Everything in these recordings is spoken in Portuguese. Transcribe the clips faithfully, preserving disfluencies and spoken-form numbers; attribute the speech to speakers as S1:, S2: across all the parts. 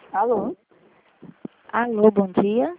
S1: Alô?
S2: Alô, bom dia.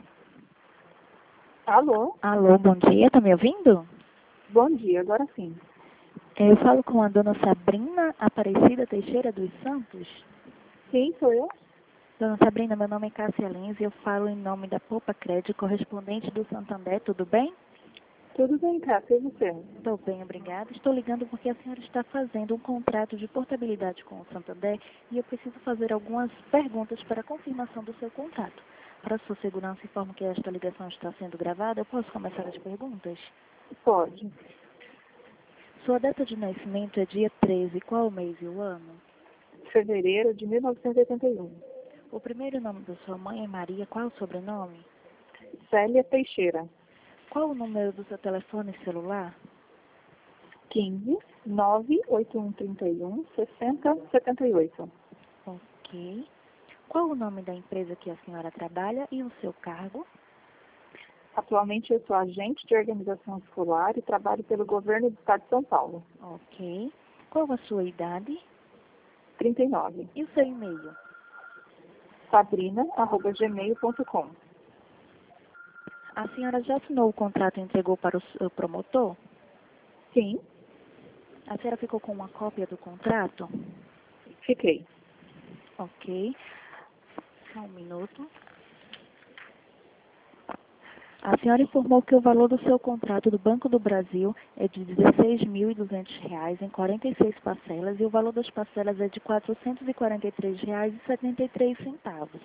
S1: Alô?
S2: Alô, bom dia, tá me ouvindo?
S1: Bom dia, agora sim.
S2: Eu falo com a dona Sabrina Aparecida Teixeira dos Santos.
S1: Sim, sou eu?
S2: Dona Sabrina, meu nome é Cássia Lins e eu falo em nome da Poupa Crédito, correspondente do Santander, tudo bem?
S1: Tudo bem, Cássia, e você?
S2: Estou bem, obrigada. Estou ligando porque a senhora está fazendo um contrato de portabilidade com o Santander e eu preciso fazer algumas perguntas para a confirmação do seu contrato. Para sua segurança, informo que esta ligação está sendo gravada. Eu posso começar as perguntas?
S1: Pode.
S2: Sua data de nascimento é dia treze, qual o mês e o ano?
S1: Fevereiro de mil novecentos e oitenta e um.
S2: O primeiro nome da sua mãe é Maria, qual o sobrenome?
S1: Célia Teixeira.
S2: Qual o número do seu telefone celular?
S1: quinze, nove oito um três um, sessenta setenta e oito.
S2: Ok. Qual o nome da empresa que a senhora trabalha e o seu cargo?
S1: Atualmente eu sou agente de organização escolar e trabalho pelo governo do estado de São Paulo.
S2: Ok. Qual a sua idade?
S1: trinta e nove.
S2: E o seu e-mail?
S1: sabrina arroba gmail ponto com.
S2: A senhora já assinou o contrato e entregou para o seu promotor?
S1: Sim,
S2: A senhora ficou com uma cópia do contrato?
S1: fiquei.
S2: Ok. Só um minuto. A senhora informou que o valor do seu contrato do Banco do Brasil é de dezesseis mil e duzentos reais em quarenta e seis parcelas e o valor das parcelas é de quatrocentos e quarenta e três reais e setenta e três centavos.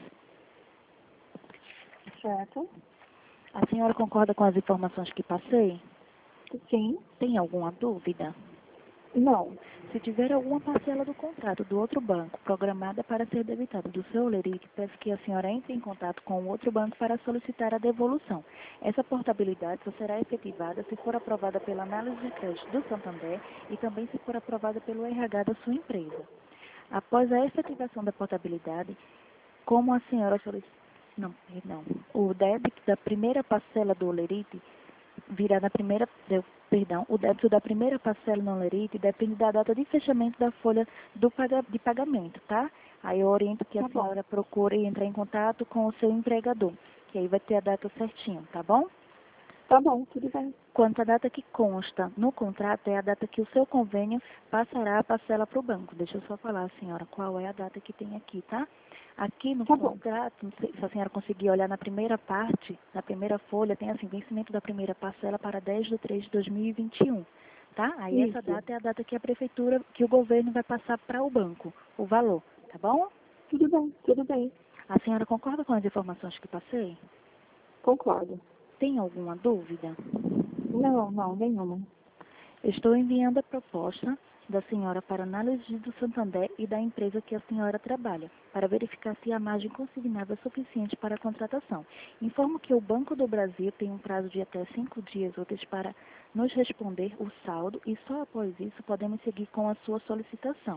S1: Certo?
S2: A senhora concorda com as informações que passei?
S1: Sim.
S2: Tem alguma dúvida?
S1: Não.
S2: Se tiver alguma parcela do contrato do outro banco programada para ser debitada do seu Olerite, peço que a senhora entre em contato com o outro banco para solicitar a devolução. Essa portabilidade só será efetivada se for aprovada pela análise de crédito do Santander e também se for aprovada pelo R H da sua empresa. Após a efetivação da portabilidade, como a senhora solicitar... Não, perdão. O débito da primeira parcela do Olerite virá na primeira, perdão, o débito da primeira parcela no Olerite depende da data de fechamento da folha do paga, de pagamento, tá? Aí eu oriento que a
S1: Tá bom.
S2: senhora procure entrar em contato com o seu empregador, que aí vai ter a data certinho, tá bom?
S1: Tá bom, tudo bem.
S2: Quanto à data que consta no contrato, é a data que o seu convênio passará a parcela para o banco. Deixa eu só falar, senhora, qual é a data que tem aqui, tá? Aqui no
S1: Tá bom.
S2: contrato, não sei se a senhora conseguir olhar na primeira parte, na primeira folha, tem assim, vencimento da primeira parcela para dez de três de dois mil e vinte e um, tá? Aí essa
S1: Isso.
S2: data é a data que a prefeitura, que o governo vai passar para o banco, o valor, tá bom?
S1: Tudo bem, tudo bem.
S2: A senhora concorda com as informações que passei?
S1: Concordo.
S2: Tem alguma dúvida?
S1: Não, não, nenhuma.
S2: Estou enviando a proposta da senhora para análise do Santander e da empresa que a senhora trabalha, para verificar se a margem consignada é suficiente para a contratação. Informo que o Banco do Brasil tem um prazo de até cinco dias úteis para nos responder o saldo e só após isso podemos seguir com a sua solicitação.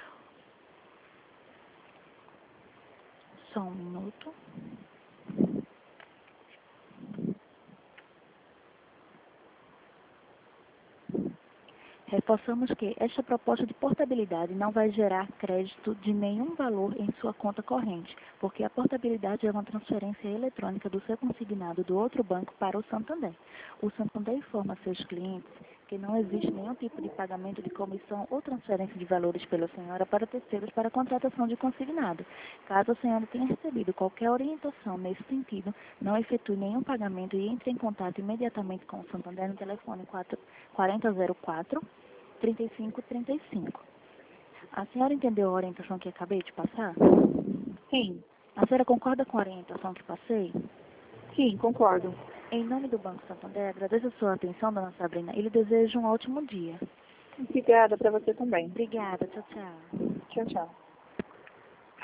S2: Só um minuto. Reforçamos que esta proposta de portabilidade não vai gerar crédito de nenhum valor em sua conta corrente, porque a portabilidade é uma transferência eletrônica do seu consignado do outro banco para o Santander. O Santander informa a seus clientes que não existe nenhum tipo de pagamento de comissão ou transferência de valores pela senhora para terceiros para a contratação de consignado. Caso a senhora tenha recebido qualquer orientação nesse sentido, não efetue nenhum pagamento e entre em contato imediatamente com o Santander no telefone quatro zero zero quatro, trinta e cinco, trinta e cinco. A senhora entendeu a orientação que acabei de passar?
S1: Sim,
S2: A senhora concorda com a orientação que passei?
S1: sim, concordo.
S2: Em nome do Banco Santander, agradeço a sua atenção, dona Sabrina, e lhe desejo um ótimo dia.
S1: Obrigada para você também.
S2: Obrigada, tchau, tchau.
S1: Tchau, tchau.